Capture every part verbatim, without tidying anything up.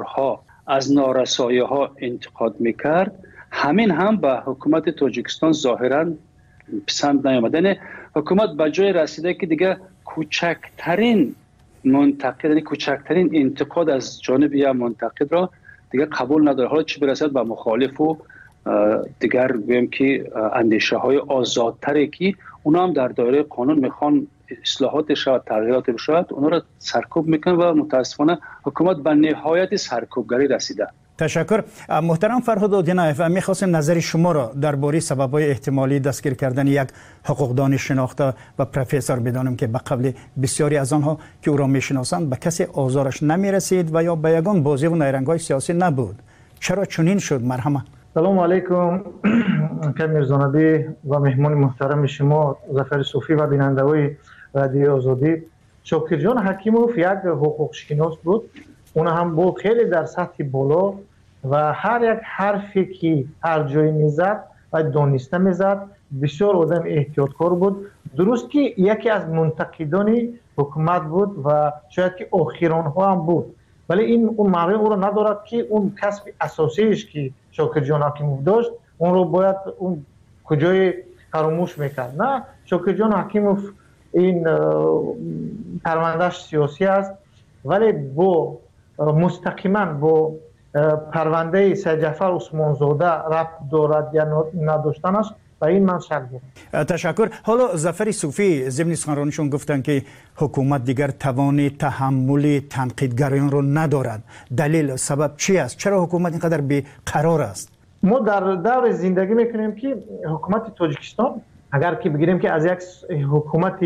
بارها از نارسایی ها انتقاد میکرد، همین هم به حکومت تاجیکستان ظاهرا پسند نیامد. یعنی حکومت به جای رسیده که دیگه کوچکترین منتقد، یعنی کوچکترین انتقاد از جانب یا منتقد را دیگه قبول نداره. حالا چی برسد به مخالف و دیگر گویم که اندیشه های آزادتری که اونا هم در دایره قانون میخوان اصلاحات شود، تغییرات شود، اونا را سرکوب میکنن و متاسفانه حکومت به نهایت سرکوبگری رسیده. تشکر. محترم فرهاد آدینه، میخواستم نظر شما را درباره سبب‌های احتمالی دستگیر کردن یک حقوقدان شناخته و پروفسور بدانم که به قبل بسیاری از آنها که او را میشناسند به کسی آزارش نمیرسید و یا به یگان بازی و نیرنگ‌های سیاسی نبود. چرا چنین شد؟ مرحمت. سلام علیکم میرزانبی و مهمان محترم شما ظفر صوفی و بیننده‌های رادیو آزادی. شاکر جان حکیموف یک حقوق شناس بود، اون هم بود خیلی در سطح بالا و هر یک حرفی که هر جای میزد و دانسته میزد. بسیار آدم احتیاطکار بود. درست که یکی از منتقدان حکومت بود و شاید که آخران ها هم بود، ولی این اون معنی او رو ندارد که اون کسب اساسیش که شاکر جان حکیموف داشت اون رو باید اون کجای فراموش میکرد. نه، شاکر جان حکیموف این پروندهش سیاسی است، ولی با مستقیما با پرونده سید جعفر عثمانزاده ربط دارد یا نداشتنش و این من شک دارم. تشکر. حالا ظفر صوفی ضمن سخنرانیشون گفتن که حکومت دیگر توان تحمل تنقیدگران رو ندارد. دلیل سبب چی است؟ چرا حکومت اینقدر بی‌قرار است؟ ما در دور زندگی میکنیم که حکومت تاجیکستان اگر که بگیریم که از یک حکومت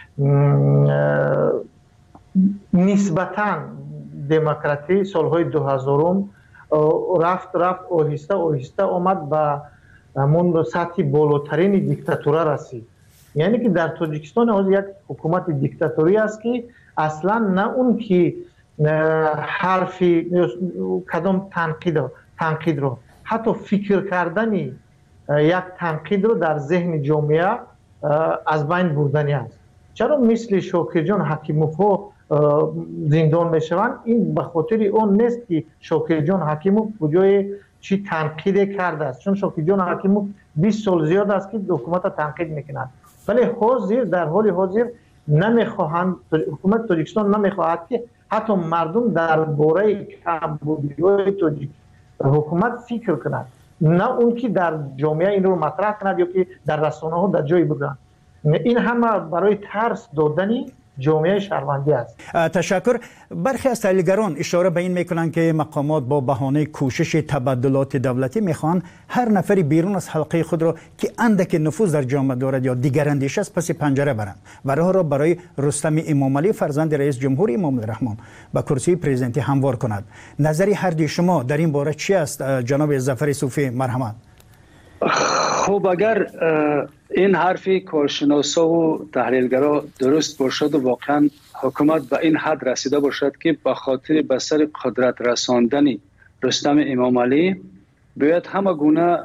نسبتاً دموکراتی سالهای دو هزارم رفت رفت آهسته آهسته آمد به همون سطح بالاترین دیکتاتوره رسید. یعنی که در تاجیکستان از یک حکومت دیکتاتوری است که اصلا نه اون که حرفی کدام تنقید تنقید رو حتی فکر کردن یک تنقید رو در ذهن جامعه از بین بردنی است. چرا مثل شاکر جان حکیموف زندان میشوند؟ این به خاطر اون نیست که شاکر جان حکیموف کجای چی تنقید کرده است، چون شاکر جان حکیموف بیست سال زیاد است که حکومت تنقید میکند، ولی حاضر در حال حاضر نمیخواهند، حکومت تاجیکستان نمیخواهد که حتی مردم درباره کمبودی‌های تاجیک حکومت فکر کند، نه اون که در جامعه این رو مطرح کند یا که در رسانه ها در جایی بگویند. این همه برای ترس دادنی جامعه شهروندی است. تشکر. برخی از تحلیلگران اشاره به این میکنند که مقامات با بهانه کوشش تبادلات دولتی میخوان هر نفری بیرون از حلقه خود را که اندک نفوذ در جامعه دارد یا دیگر اندیشه است پس پنجره برند و راه را برای رستم امامعلی فرزند رئیس جمهور امام الرحمن به کرسی پرزیدنتی هموار کند. نظری هر دوی شما در این باره چی است جناب ظفر صوفی؟ مرحمت. خب اگر این حرفی کارشناسا و تحلیلگرا درست باشد و واقعا حکومت به این حد رسیده باشد که به خاطر به سر قدرت رساندن رستم امامعلی باید همه گونه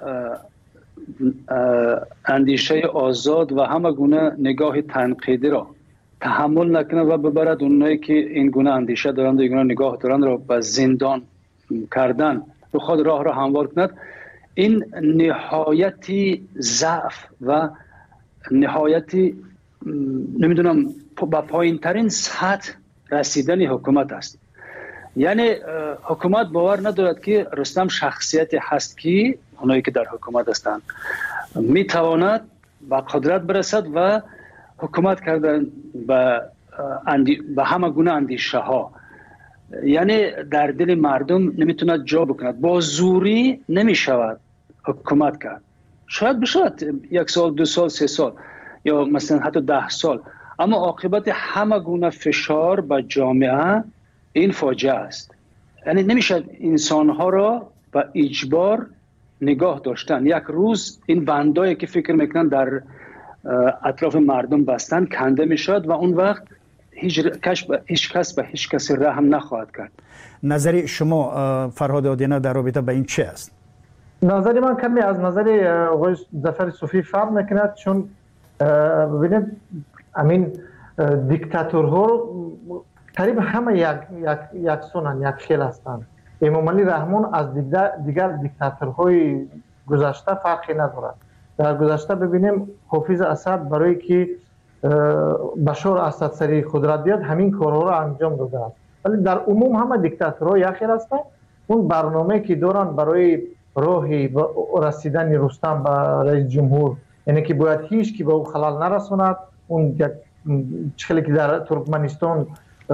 اندیشه آزاد و همه گونه نگاه تنقیدی را تحمل نکنه و ببرد اونایی که این گونه اندیشه دارند و این گونه نگاه دارند را به زندان کردن و خود راه را هموار کند. این نهایتی ضعف و نهایتی نمیدونم با پایین ترین سطح رسیدن حکومت است. یعنی حکومت باور ندارد که رستم شخصیتی هست که اونایی که در حکومت هستند میتواند به قدرت برسد و حکومت کردن به اندی... به همه گونه اندیشه ها، یعنی در دل مردم نمیتوند جا بکند. با زوری نمیشود حکومت کرد. شاید بشود یک سال، دو سال، سه سال یا مثلا حتی ده سال، اما عاقبت همه گونه فشار به جامعه این فاجعه است. یعنی نمیشد انسانها را به اجبار نگاه داشتن. یک روز این بندایی که فکر میکنن در اطراف مردم بستن کنده میشد و اون وقت هیچ کس به هیچ کس به هیچ کس رحم نخواهد کرد. نظر شما فرهاد آدینه در رابطه با این چی است؟ نظر من کمی از نظر آقای ظفر صوفی فرق میکند، چون ببینید امین دیکتاتورها قریب همه یک یک یکسانن، یک خیل هستند. امام علی رحمان از دیگر دیکتاتورهای گذشته فرقی ندارد. در گذشته ببینیم حافظ اسد برای که بشار اسد سری قدرت بیاد همین کارها را انجام داده است. ولی در عموم همه دیکتاتورها یکی هستند. اون برنامه که دارن برای راهی رسیدن رستم به رئیس جمهور، یعنی که باید هیچ کی به او خلل نرساند. اون یک چخلی که در ترکمنستان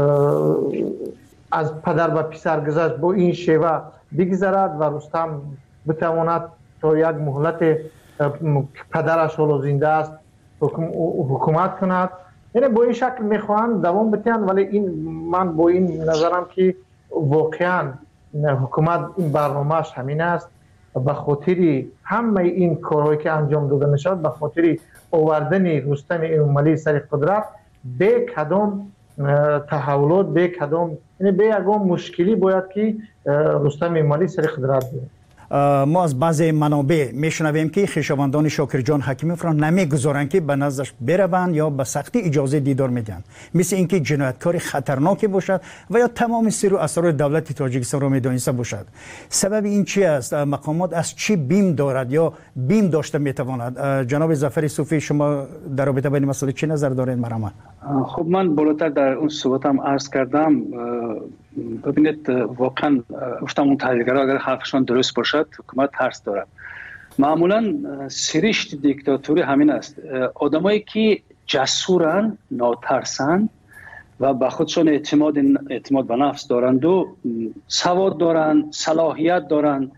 از پدر و پسر گذشت با این شیوه بگذرد و رستم بتواند تا یک مهلت پدرش حالا زنده است حکومت کند. یعنی با این شکل میخواهند دوام بتن. ولی این من با این نظرم که واقعا حکومت این برنامهش همین است، به خاطر همه این کارهایی که انجام داده میشد، به خاطر آوردن رستم امام علی سر قدرت، به کدام تحولات، به کدام یعنی به یگان مشکلی باید که رستم امام علی سر قدرت بیاد. ما از بعضی منابع میشنویم که خویشاوندان شاکر جان حکیموف را نمیگذارند که به نزدش بروند یا به سختی اجازه دیدار میدن، مثل اینکه جنایتکار خطرناکی باشد و یا تمام سر و اسرار دولت تاجیکستان را میدانسته باشد. سبب این چی است؟ مقامات از چی بیم دارد یا بیم داشته میتواند؟ جناب ظفر صوفی، شما در رابطه با این مسئله چه نظر دارید؟ مرحمت. خب من بالاتر در اون صحبتم عرض کردم. ببینید واقعا گفتم اون تحلیلگرها اگر حرفشان درست باشد حکومت ترس دارد. معمولا سرشت دیکتاتوری همین است. آدمایی که جسورن، ناترسن و به خودشان اعتماد اعتماد به نفس دارند و سواد دارن، صلاحیت دارن،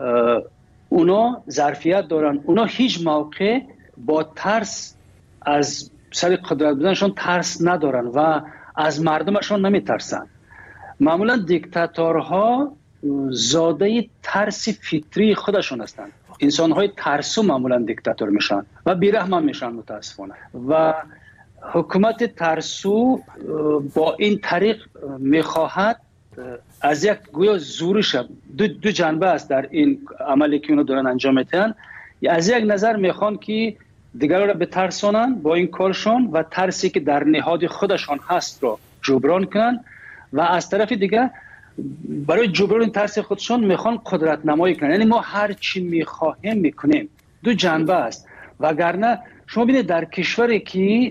اونا ظرفیت دارن، اونا هیچ موقع با ترس از سر قدرت بودنشان ترس ندارن و از مردمشان نمیترسن. معمولا دیکتاتورها زاده ترس فطری خودشون هستند. انسان‌های ترسو معمولا دیکتاتور میشن و بی‌رحم میشن متاسفانه. و حکومت ترسو با این طریق میخواهد از یک گویا زورش دو, دو جنبه است در این عملی که اونا دارن انجام میدن. از یک نظر میخوان که دیگران را بترسانن با این کارشون و ترسی که در نهاد خودشان هست رو جبران کنن، و از طرف دیگه برای جبران این ترس خودشان میخوان قدرت نمایی کنن. یعنی ما هر چی میخواهیم میکنیم. دو جنبه است. وگرنه شما ببینید در کشوری که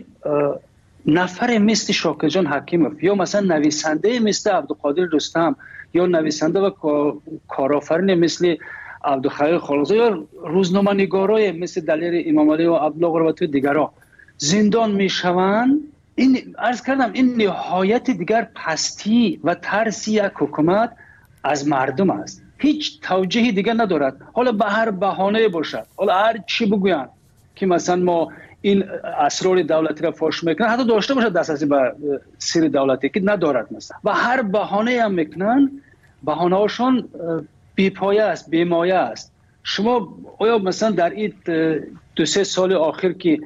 نفر مثل شاکر جان حکیموف یا مثلا نویسنده مثل عبدالقادر رستم یا نویسنده و کارآفرین مثل عبدالخلیل خالقزاده یا روزنامه‌نگارای مثل دلیر امام علی و عبدالله قربتی و دیگرها زندان میشوند، این عرض کردم این نهایت دیگر پستی و ترسی یک حکومت از مردم است. هیچ توجیهی دیگر ندارد. حالا به هر بهانه باشد، حالا هر چی بگویند که مثلا ما این اسرار دولتی را فاش میکنن، حتی داشته باشد دسترسی به سر دولتی که ندارد مثلا، و هر بهانه هم میکنن، بهانه هاشون بی‌پایه است، بی‌مایه است. شما آیا مثلا در این دو سه سال آخر که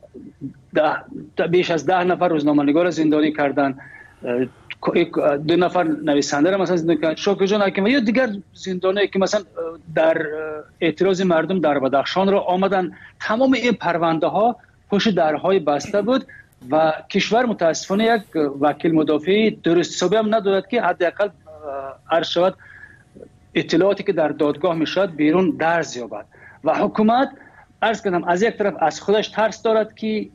ده بیش از ده نفر روزنامه‌نگار زندانی کردن، دو نفر نویسنده را مثلا زندانی کردن، شاکر جان حکیموف یا دیگر زندانی که مثلا در اعتراض مردم در بدخشان را آمدن، تمام این پرونده ها پشت درهای بسته بود و کشور متاسفانه یک وکیل مدافع درست حسابی هم ندارد که حداقل عرض شود اطلاعاتی که در دادگاه میشد بیرون درز یابد. و حکومت عرض کردم از یک طرف از خودش ترس دارد که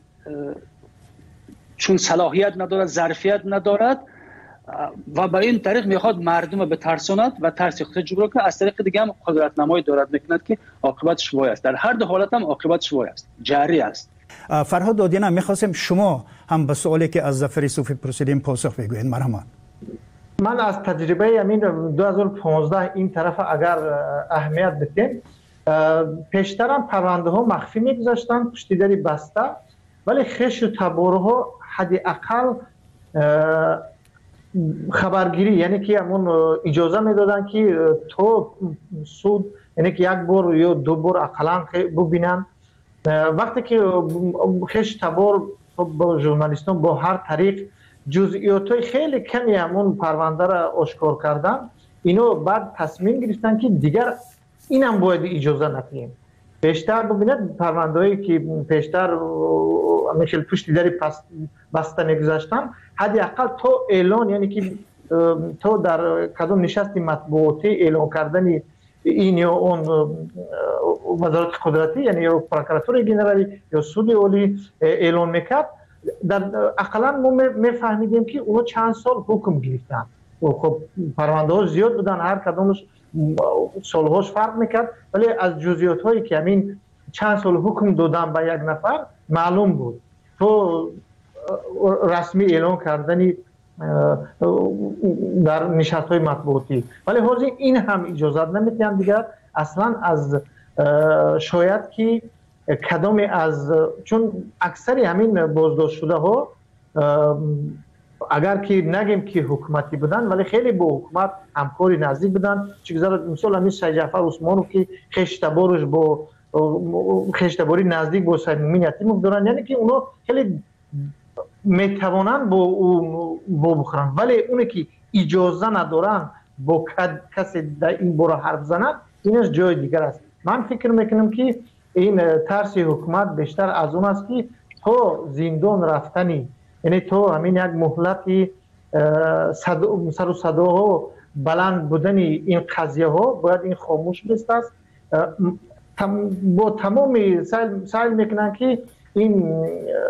چون صلاحیت ندارد، ظرفیت ندارد و به این طریق میخواد مردم به ترساند و ترس خودش جبران کنه. از طریق دیگه هم قدرت نمایی دارد میکند که عاقبتش وای است. در هر دو حالت هم عاقبتش وای است، جاری است. فرهاد دادیان، میخواستم شما هم به سوالی که از ظفر صوفی پرسیدیم پاسخ بگویید. مرحبا. من از تجربه همین دو هزار و پانزده این طرف اگر اهمیت بدیم، پیشترم پرونده ها مخفی میگذاشتن پشت در بسته، ولی خش و تبارها حداقل خبرگیری، یعنی که همون اجازه میدادن که تو سود یعنی که یک بار یا دو بار اقلا ببینن. وقتی که خش تبار با ژورنالیستان با هر طریق جزئیات خیلی کمی همون پرونده را آشکار کردن، اینو بعد تصمیم گرفتن که دیگر اینم باید اجازه ندیم. بیشتر ببینید پرونده‌ای که بیشتر مثل پشت در بسته میگذاشتن، حداقل تا اعلان، یعنی که تو در کدام نشست مطبوعاتی اعلام کردن این یا اون وزارت قدرتی یعنی یا پروکراتور جنرالی یا سود عالی اعلام میکرد، در اقلا ما میفهمیدیم که اونو چند سال حکم گرفتن و خب پرونده ها زیاد بودن، هر کدامش سالهاش فرق میکرد، ولی از جزئیات هایی که همین چند سال حکم دادن به یک نفر معلوم بود. تو رسمی اعلام کردنی در نشست های مطبوعاتی، ولی حاضر این هم اجازت نمیتیم دیگر اصلا از شاید که کدام از، چون اکثر همین بازداشت شده ها اگر که نگیم که حکومتی بودن ولی خیلی با حکومت همکاری نزدیک بودن. چگذار مثلا همین شیخ جعفر عثمانو که خشتبارش با خشتباری نزدیک با سید مومن یتیموف دارن، یعنی که اونا خیلی میتوانن با اون با بخورن، ولی اونی که اجازه ندارن با کسی در این باره حرف زنن اینش جای دیگر است. من فکر میکنم که این ترس حکومت بیشتر از اون است که تو زندان رفتنی، یعنی تو همین یک مهلتی سر و صداها بلند بودنی این قضیه ها باید این خاموش بست است. با تمامی سعی میکنن که این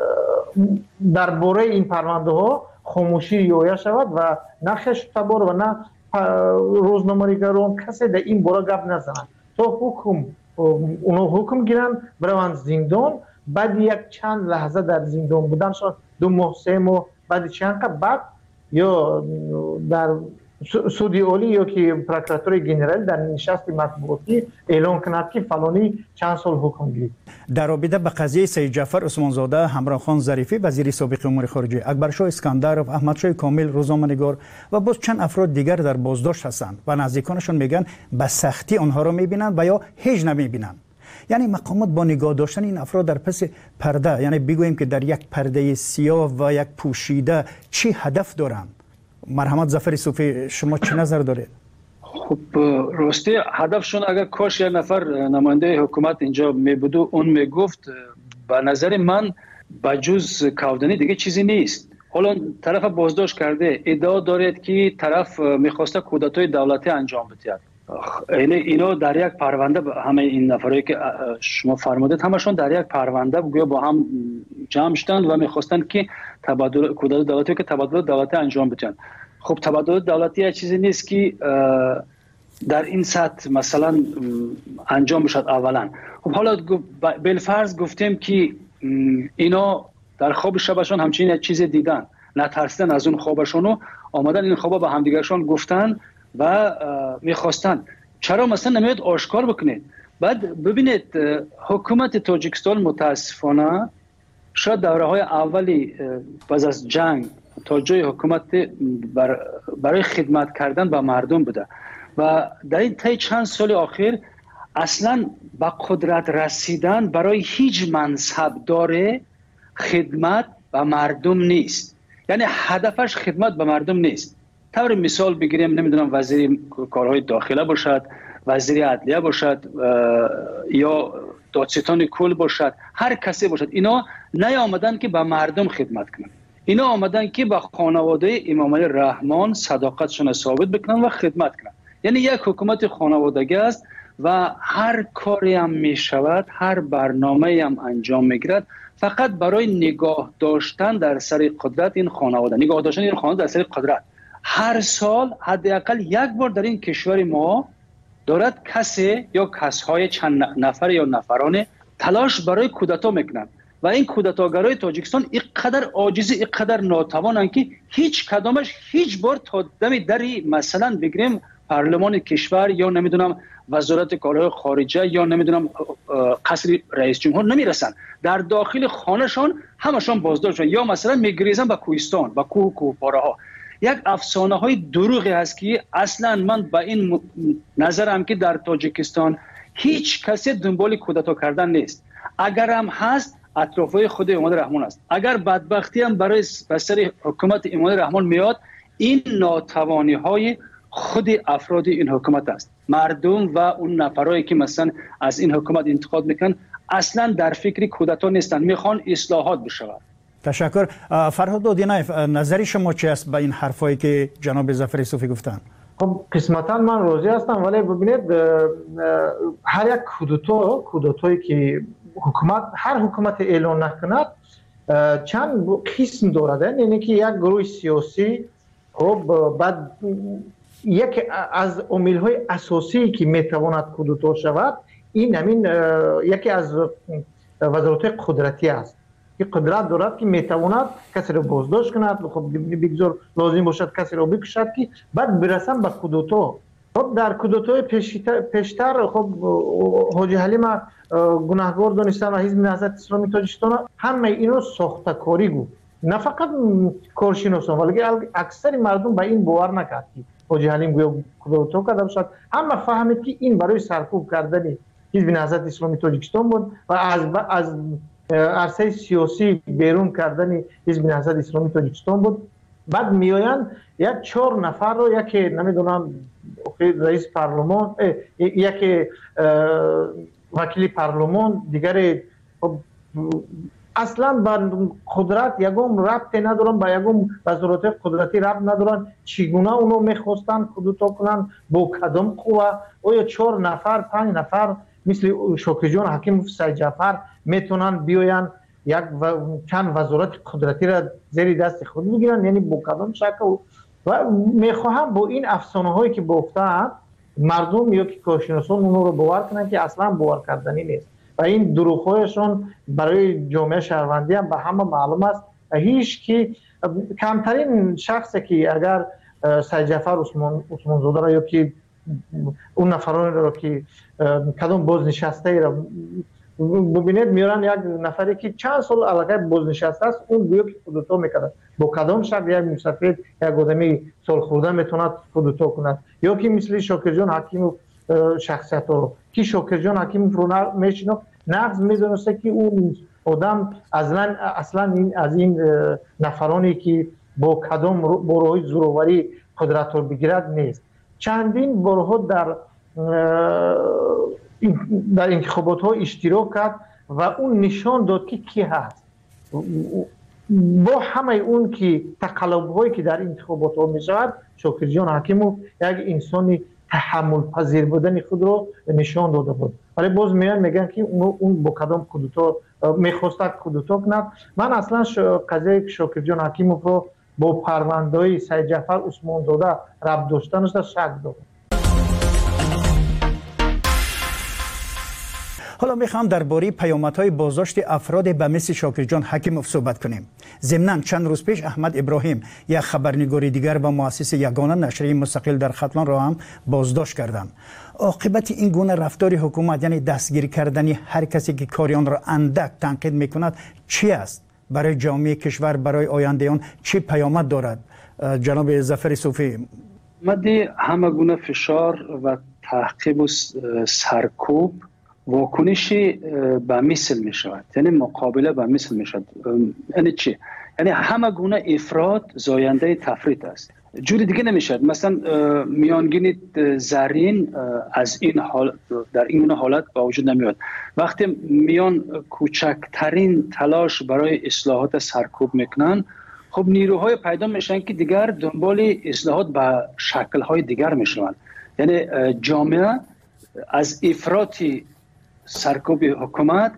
درباره این پرونده ها خاموشی یویه شود و نه خشتبار و نه روزنامه‌نگاران کسی در این باره گپ نزنن. تو حکم اونو حکم گیرن بروند زندان، بعد یک چند لحظه در زندان بودن شد، دو ماه سه ماه، بعد چند قبل بعد یا در سود عالی یا که پروکراتور جنرال در نشست مطبوعاتی اعلام کند که فلانی چند سال حکم گرفت. در رابطه به قضیه سید جعفر عثمانزاده، همراه خان ظریفی وزیر سابق امور خارجه، اکبرشاه اسکندرов، احمدشاه کامل روزنامه‌نگار و باز چند افراد دیگر در بازداشت هستند و نزدیکانشون میگن به سختی آنها را میبینند و یا هیچ نمیبینند. یعنی مقامات با نگاه داشتن این افراد در پس پرده، یعنی بگوییم که در یک پرده سیاه و یک پوشیده چی هدف دارند؟ مرحمت ظفر صوفی شما چه نظر دارید؟ خب راستی هدفشون اگر کاش یک نفر نماینده حکومت اینجا می بود و اون می گفت، به نظر من بجز کودنی دیگه چیزی نیست. حالا طرف بازداشت کرده ادعا دارد که طرف میخواسته کودتای دولتی انجام بده. اینه اینا در یک پرونده همه این نفرایی که شما فرمودید همشون در یک پرونده گویا با هم جمع شدند و میخواستند که تبادل کودتا دولتی که تبادل دولتی انجام بدن. خب تبادل دولتی یه چیزی نیست که در این سطح مثلا انجام بشد اولا. خب حالا بالفرض گفتیم که اینا در خواب شبشون همچین یک چیز دیدن، نترسیدن از اون خوابشون و آمدن این خوابا به همدیگرشون گفتن و میخواستن. چرا مثلا نمیاد آشکار بکنید؟ بعد ببینید حکومت تاجیکستان متاسفانه شاید دوره های اولی بعد از جنگ تا جای حکومت برای خدمت کردن به مردم بوده و در این طی چند سال اخیر اصلا به قدرت رسیدن برای هیچ منصب داره خدمت به مردم نیست. یعنی هدفش خدمت به مردم نیست. طور مثال بگیریم نمیدونم وزیر کارهای داخله باشد، وزیر عدلیه باشد یا دادستان کل باشد، هر کسی باشد، اینا نیامدن که به مردم خدمت کنن. اینا آمدن که به خانواده امام علی رحمان صداقتشون ثابت بکنن و خدمت کنن. یعنی یک حکومت خانوادگی است و هر کاری هم می شود، هر برنامه هم انجام میگیرد فقط برای نگاه داشتن در سر قدرت این خانواده، نگاه داشتن این خانواده در سر قدرت. هر سال حداقل یک بار در این کشور ما دارد کسی یا کسهای چند نفر یا نفرانه تلاش برای کودتا میکنن و این کودتاگرای تاجیکستان اینقدر عاجز، اینقدر ناتوانند که هیچ کدامش هیچ بار تا دم دری مثلا بگیریم پارلمان کشور یا نمیدونم وزارت کارهای خارجه یا نمیدونم قصر رئیس جمهور نمیرسن. در داخل خانهشان همشان بازداشت یا مثلا میگریزن به کوهستان، به کوه و کوهپاره ها. یک افسانه های دروغی هست که اصلا من با این نظرم که در تاجیکستان هیچ کسی دنبال کودتا کردن نیست. اگر هم هست اطرافای خود امام رحمان است. اگر بدبختی هم برای بسر حکومت امام رحمان میاد، این ناتوانی های خود افراد این حکومت است. مردم و اون نفرایی که مثلا از این حکومت انتقاد میکنن اصلا در فکر کودتا نیستن، میخوان اصلاحات بشود. تشکر. فرهاد دودینایف، نظر شما چی است به این حرفایی که جناب ظفر صوفی گفتن؟ خب قسمتا من راضی هستم، ولی ببینید هر یک کودتا کودتایی که حکومت هر حکومت اعلان نکند چند قسم دارد. یعنی که یک گروه سیاسی خب بعد یک از عامل‌های اساسی که میتواند کودتا شود این همین یکی از وزارت قدرتی است که قدرت دارد که میتواند کسی را بازداشت کند، خب بگذار لازم باشد کسی را بکشد که بعد برسن به کودتا. خب در کودتای پیشتر خب حاجی حلیم گناهکار دانستن و حزب نهضت اسلامی تاجیکستان همه اینو ساختکاری گفت، نه فقط کارشناسان ولی اکثر مردم به این باور نکرد که حاجی حلیم گویا کودتا کرده باشد. همه فهمید که این برای سرکوب کردن حزب نهضت اسلامی تاجیکستان بود و از از عرصه سیاسی بیرون کردن حزب نهضت اسلامی تاجیکستان بود. بعد میآیند یک چهار نفر رو، یکی نمیدونم رئیس پارلمان، یکی وکیل پارلمان، دیگر اصلا به قدرت یگم ربط ندارن، به یگم وزارت قدرتی ربط ندارن. چگونه اونو میخواستن کودتا کنن، با کدام قوه؟ آیا چهار نفر پنج نفر مثل شوکی جان حکیم سید جعفر میتونن بیاین یک و چند وزارت قدرتی را زیر دست خود بگیرن؟ یعنی با کدام شکل؟ و میخواهم با این افسانه هایی که گفتن مردم یا که کارشناسان اونو رو باور کنن که اصلا باور کردنی نیست و این دروغ‌هایشون برای جامعه شهروندی هم به همه معلوم است. هیچ کی کمترین شخصی که اگر سید جعفر عثمان عثمان زاده را یا که اون نفرانی را که کدام بازنشسته را ببینید میارن یک نفری که چند سال علاقه بازنشسته است اون گویا که کودتا میکرد، با کدام شکل یک مسافر یک آدمی سال خورده میتوند کودتا کند؟ یا که مثل شاکر جان حکیم شخصیت رو که شاکر جان حکیم رو میشناخت نقض میدونسته که اون آدم اصلا اصلا این از این نفرانی که با کدام بروهای زوروری قدرت رو بگیرد نیست. چندین بارها در در انتخابات ها اشتراک کرد و اون نشان داد که کی هست. با همه اون که تقلب هایی که در انتخابات ها می شود، شاکر جان حکیمو یک انسانی تحمل پذیر بودن خود رو نشان داده بود. ولی باز میان میگن که اون اون با کدام کودتا میخواست کودتا کند. من اصلا قضیه شاکر جان حکیمو رو با پرونده‌های سید جعفر عثمان زاده ربط داشتنش شک دارم. حالا میخوام درباره پیامدهای بازداشت افراد به مثل شاکر جان حکیموف صحبت کنیم. ضمناً چند روز پیش احمد ابراهیم، یک خبرنگار دیگر و مؤسس یگانه نشریه مستقل در ختلان را هم بازداشت کردند. عاقبت این گونه رفتار حکومت، یعنی دستگیر کردن هر کسی که کاریان را اندک تنقید میکند، چی است؟ برای جامعه کشور، برای آینده آن چه پیامد دارد؟ جناب ظفر صوفی. مدی همه گونه فشار و تعقیب و سرکوب واکنشی به مثل می شود، یعنی مقابله به مثل می شود. یعنی چی؟ یعنی همه گونه افراط زاینده تفریط است، جوری دیگه نمیشد. مثلا میانگین زرین از این حال در این حالت با وجود نمیاد. وقتی میان کوچکترین تلاش برای اصلاحات سرکوب میکنن، خب نیروهای پیدا میشن که دیگر دنبال اصلاحات به شکل‌های دیگر میشوند. یعنی جامعه از افراطی سرکوب حکومت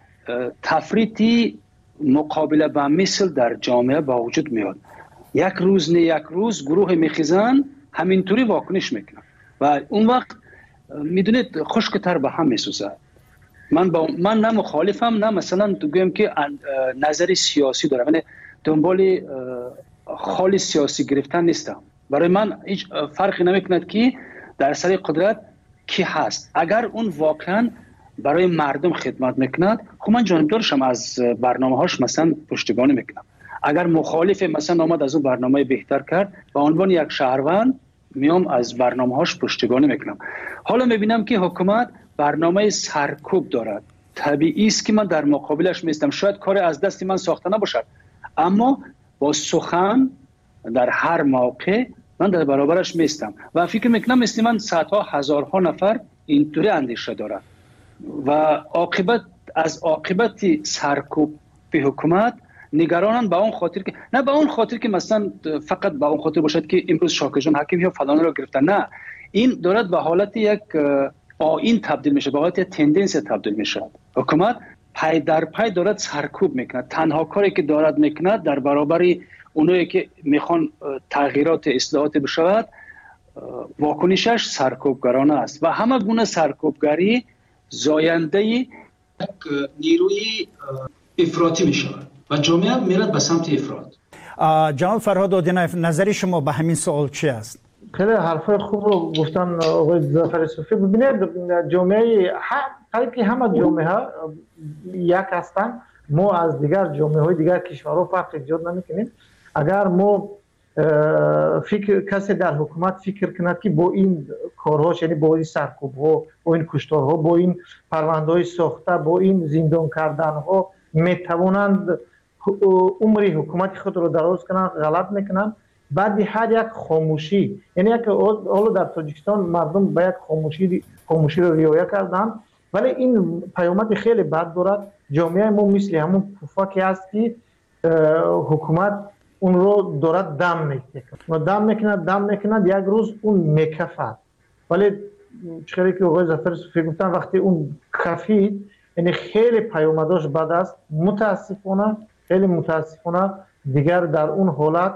تفریطی مقابله با مثل در جامعه با وجود میاد. یک روز نه یک روز گروه میخیزن همینطوری واکنش میکنن و اون وقت میدونید خشکتر به هم میسوزه. من با من نه مخالفم نه مثلا گویم که نظر سیاسی دارم، یعنی دنبال خالی سیاسی گرفتن نیستم. برای من هیچ فرقی نمیکند که در سر قدرت کی هست. اگر اون واقعا برای مردم خدمت میکند، خب من جانبدارشم، از برنامه هاش مثلا پشتیبانی میکنم. اگر مخالف مثلا آمد از اون برنامه بهتر کرد، به عنوان یک شهروند میام از برنامه هاش پشتیبانی میکنم. حالا میبینم که حکومت برنامه سرکوب دارد، طبیعی است که من در مقابلش میستم. شاید کار از دست من ساخته نباشد، اما با سخن در هر موقع من در برابرش میستم و فکر میکنم مثل من صدها هزارها نفر اینطوری اندیشه دارد و عاقبت از عاقبت سرکوب به حکومت نگرانن به اون خاطر که نه به اون خاطر که مثلا فقط به اون خاطر باشد که امروز شاکر جان حکیم یا فلان رو گرفتن، نه، این دارد به حالت یک آیین تبدیل میشه، به حالت یک تندنس تبدیل میشه. حکومت پای در پای دارد سرکوب میکنه. تنها کاری که دارد میکنه در برابر اونایی که میخوان تغییرات اصلاحات بشود، واکنشش سرکوبگرانه است و همه گونه سرکوبگری زاینده یک نیروی افراطی میشود و جامعه میرد به سمت افراط. جناب فرهاد آدینایف، نظر شما به همین سوال چی است؟ خیلی حرفای خوب رو گفتن آقای ظفر صوفی. ببینید جامعه قریب که همه جامعه ها یک هستن، ما از دیگر جامعه های دیگر کشورها فرق ایجاد نمیکنیم. اگر ما فکر کسی در حکومت فکر کند که با این کارهاش، یعنی با این سرکوب ها، با این کشتارها، با این پرونده های ساخته، با این زندان کردن ها میتوانند عمری حکومت خود رو دراز کنند، غلط میکنند. بعد هر یک خاموشی، یعنی یک حالا در تاجیکستان مردم باید خاموشی خاموشی رو رعایت کردن، ولی این پیامد خیلی بد دارد. جامعه ما مثل همون پوفاکی است که حکومت اون رو دارد دم میکنه، دم میکنه دم میکنه یک روز اون میکفد. ولی چیزی که آقای ظفر صوفی گفتن، وقتی اون کفید، یعنی خیلی پیامداش بد است. متاسفانه خیلی متاسفانه دیگر در اون حالت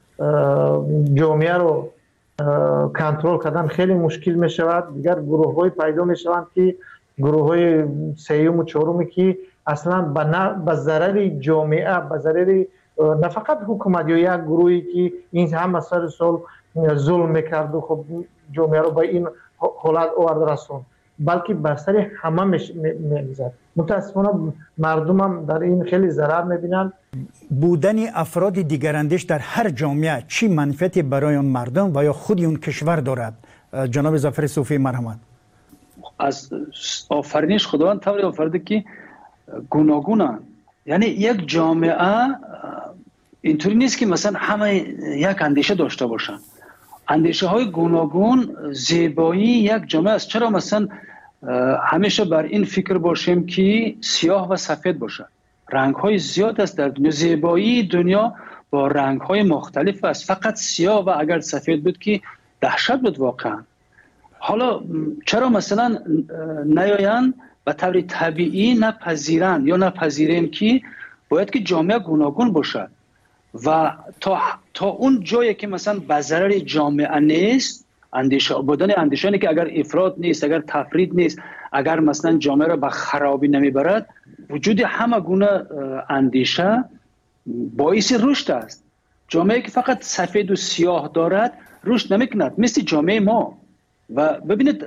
جامعه رو کنترل کردن خیلی مشکل می شود. دیگر گروه های پیدا می شوند که گروه های سیوم و چهارمی که اصلا به ضرر جامعه، به ضرر نه فقط حکومت یا یک گروهی که این هم سر سال ظلم میکرد و خب جامعه رو به این حالت آورد رسون، بلکه بر سر همه میگذرد. متاسفانه مردم هم در این خیلی ضرر میبینن. بودن افراد دیگراندیش در هر جامعه چی منفعتی برای اون مردم و یا خود اون کشور دارد؟ جناب ظفر صوفی مرحمت. از آفرینش خداوند طوری آفریده که گوناگونن، یعنی یک جامعه اینطوری نیست که مثلا همه یک اندیشه داشته باشن. اندیشه های گوناگون زیبایی یک جامعه است. چرا مثلا همیشه بر این فکر باشیم که سیاه و سفید باشه؟ رنگ های زیاد است در دنیا. زیبایی دنیا با رنگ های مختلف است. فقط سیاه و اگر سفید بود که دهشت بود واقعا. حالا چرا مثلا نیاین به طور طبیعی نپذیرن یا نپذیریم که باید که جامعه گوناگون باشد و تا تا اون جایی که مثلا به ضرر جامعه نیست، اندیشه بودن اندیشانی که اگر افراط نیست، اگر تفرید نیست، اگر مثلا جامعه را به خرابی نمیبرد، وجود همه گونه اندیشه باعث رشد است. جامعه که فقط سفید و سیاه دارد رشد نمیکند، مثل جامعه ما. و ببینید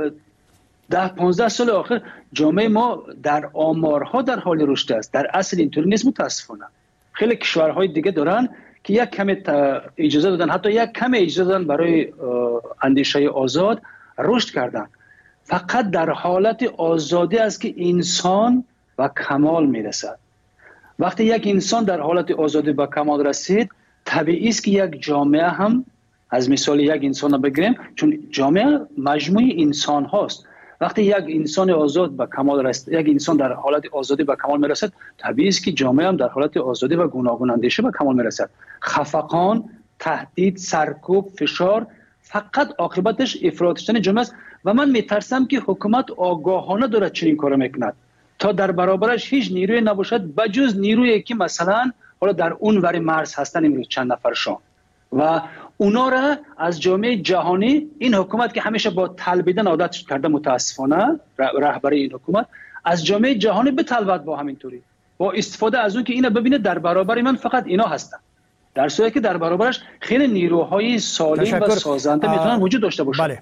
ده پانزده سال آخر جامعه ما در آمارها در حال رشد است. در اصل اینطوری نیست متاسفانه. خیلی کشورهای دیگه دارن که یک کم اجازه دادن، حتی یک کم اجازه دادن برای اندیشه آزاد رشد کردن. فقط در حالت آزادی است که انسان به کمال میرسد. وقتی یک انسان در حالت آزادی به کمال رسید، طبیعی است که یک جامعه هم، از مثال یک انسان رو بگیریم، چون جامعه مجموعه انسان هاست. وقتی یک انسان آزاد به کمال رسید، یک انسان در حالت آزادی به کمال میرسد، طبیعی است که جامعه هم در حالت آزادی و گوناگون اندیشه به کمال میرسد. خفقان، تهدید، سرکوب، فشار فقط عاقبتش افراط شدن جامعه است و من میترسم که حکومت آگاهانه دارد چنین کارو میکند تا در برابرش هیچ نیروی نباشد بجز نیرویی که مثلا حالا در اون ور مرز هستن، امروز چند نفرشان، و اونا را از جامعه جهانی، این حکومت که همیشه با طلبیدن عادت کرده متاسفانه، رهبری این حکومت از جامعه جهانی بطلبد با همینطوری، با استفاده از اون که اینا ببینه در برابر من فقط اینا هستن، در صورتی که در برابرش خیلی نیروهای سالم و سازنده میتونن وجود داشته باشن. بله.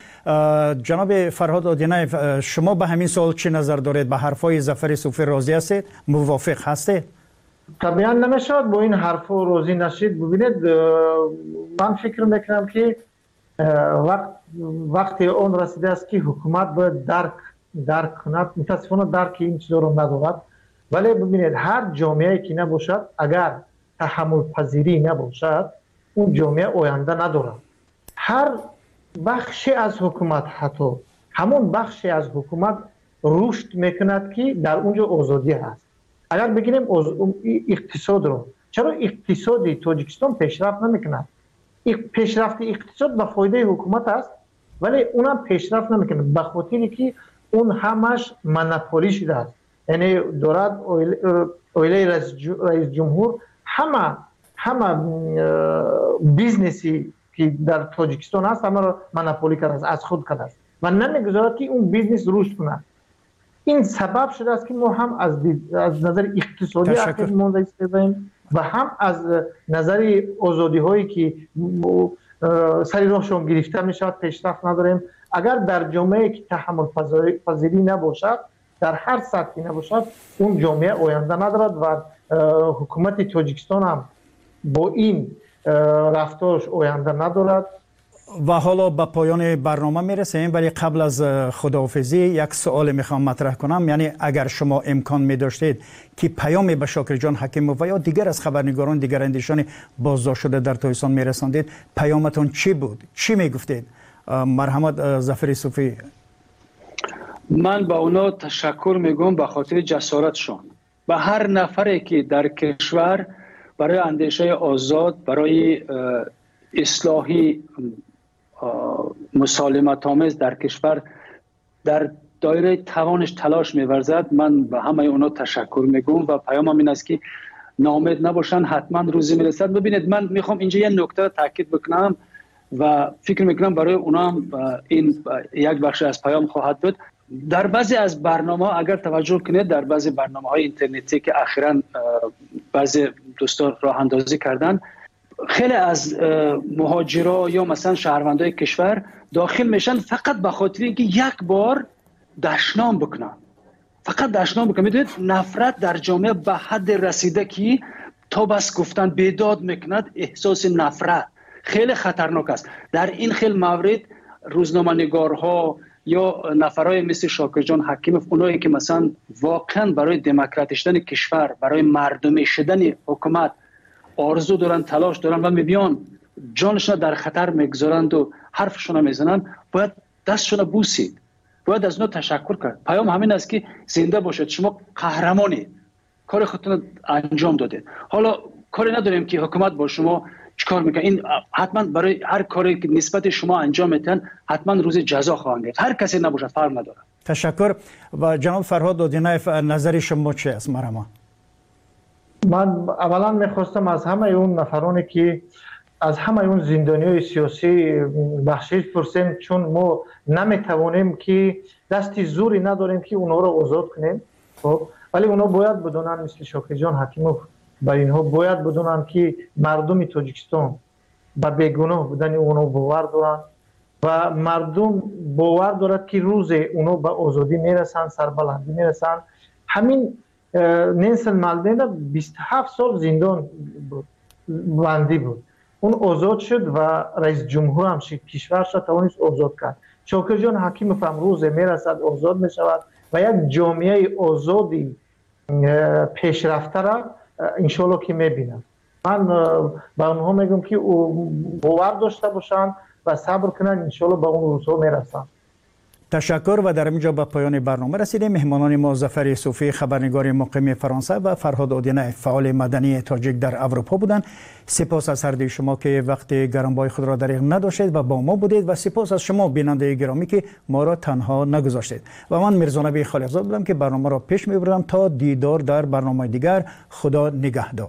جناب فرهاد آدینایف، شما به همین سوال چه نظر دارید؟ به حرفای ظفر صوفی راضی هستید؟ موافق هستید؟ طبعا نمیشود با این حرفا راضی نشید. ببینید من فکر میکنم که وقت وقتی اون رسیده است که حکومت باید درک درک کند. متاسفانه درک این چیزا رو ندارد. ولی ببینید هر جامعه که نباشد، اگر تحمل پذیری نباشد، اون جامعه آینده ندارد. هر بخشی از حکومت، حتی همون بخشی از حکومت رشد میکند که در اونجا آزادی هست. اگر بگیریم اقتصاد رو، چرا اقتصادی تاجیکستان پیشرفت نمیکنه؟ پیشرفت اقتصاد به فایده حکومت است ولی اونم پیشرفت نمیکنه به خاطری که اون همش مونوپولی شده است. یعنی دولت اویله رئیس جمهور همه همه بیزنسی که در تاجیکستان هست همه رو مونوپولی کرده است، از خود کرده است و نمیگذارد که اون بیزنس رشد کنه. این سبب شده است که ما هم از, از نظر اقتصادی عقب مانده ایستادیم و هم از نظر آزادی هایی که سری راهشون گرفته می شود پیشرفت نداریم. اگر در جامعه که تحمل پذیری نباشد، در هر سطحی نباشد، اون جامعه آینده ندارد و حکومت تاجیکستان هم با این رفتارش آینده ندارد. و حالا به پایان برنامه میرسیم، ولی قبل از خداحافظی یک سوال میخوام مطرح کنم. یعنی اگر شما امکان میداشتید که پیامی به شاکر جان حکیموف و یا دیگر از خبرنگاران دیگر اندیشان بازداشت شده در تاجیکستان میرساندید، پیامتون چی بود؟ چی میگفتید؟ مرحمت ظفر صوفی. من به اونا تشکر میگم به خاطر جسارتشون. به هر نفری که در کشور برای اندیشه آزاد، برای اصلاحی مسالمت آمیز در کشور در دایره توانش تلاش می‌ورزد، من به همه اونا تشکر میگم و پیامم این است که ناامید نباشن، حتما روزی میرسد. ببینید من میخوام اینجا یه نکته تاکید بکنم و فکر میکنم برای اونا هم این یک بخش از پیام خواهد بود. در بعضی از برنامه اگر توجه کنید، در بعضی برنامه‌های اینترنتی که اخیراً بعضی دوستان راه اندازی کردن، خیلی از مهاجرا یا مثلا شهروندای کشور داخل میشن فقط به خاطر اینکه یک بار دشنام بکنن، فقط دشنام بکنن. میدونید نفرت در جامعه به حد رسیده که تا بس گفتن بیداد میکند، احساس نفرت خیلی خطرناک است. در این خیلی مورد روزنامه‌نگارها یا نفرای مثل شاکر جان حکیموف، اونایی که مثلا واقعا برای دموکراتیک شدن کشور، برای مردمی شدن حکومت آرزو دارن، تلاش دارن و میبیان جانشون در خطر میگذارند و حرفشون میزنن، باید دستشون بوسید، باید از اونها تشکر کرد. پیام همین است که زنده باشید، شما قهرمانید، کار خودتون انجام دادید. حالا کاری نداریم که حکومت با شما چیکار میکنه، این حتما برای هر کاری که نسبت شما انجام میدن حتما روز جزا خواهند گرفت، هر کسی نباشه فرق نداره. تشکر. و جناب فرهاد دودینایف، نظر شما چی است؟ مرحبا. من اولا میخواستم از همه اون نفرانی که از همه اون زندانیای سیاسی بخشش پرسیم، چون ما نمیتوانیم که دستی زوری نداریم که اونها رو آزاد کنیم، خب ولی اونها باید بدونن مثل شاکر جان حکیموف و اینها باید بدونن که مردم تاجیکستان به بیگناه بودن اونها باور دارن و مردم باور دارد که روز اونها به آزادی میرسن، سربلندی میرسن. همین نلسون ماندلا بیست و هفت سال زندان بود، بندی بود، اون آزاد شد و رئیس جمهور هم شد، کشورش را توانست آزاد کرد. شاکر جان حکیموف هم روز میرسد آزاد میشود و یک جامعه آزادی پیشرفته را انشالله که میبینم. من به اونها میگم که باور داشته باشن و صبر کنن، انشالله به اون روزها میرسن. تشکر. و در اینجا به پایان برنامه رسیدیم. مهمانان ما ظفر صوفی خبرنگار مقیم فرانسه و فرهاد دودینایف فعال مدنی تاجیک در اروپا بودند. سپاس از هر دوی شما که وقت گرانبهای خود را دریغ نداشتید و با ما بودید و سپاس از شما بیننده گرامی که ما را تنها نگذاشتید. و من میرزا نبی خالقزاد بودم که برنامه را پیش میبردم. تا دیدار در برنامه دیگر، خدا نگهدار.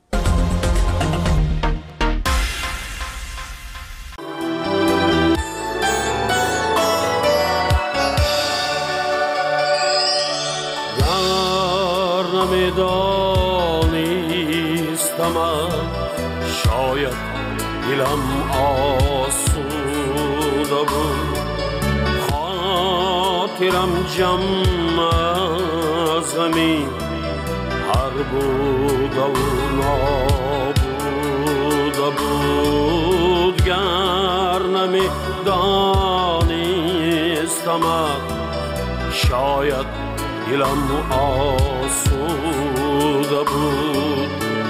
دانستم شاید دلم آسوده بود، خاطرم جمع از زمین هر بود و نابوده بود. گر نمی دانستم شاید دلم آسوده بود،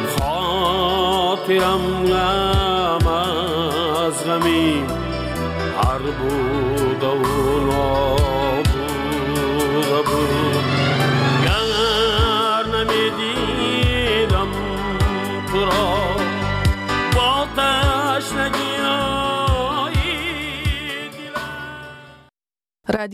خاطرم غم از غمی هر بود و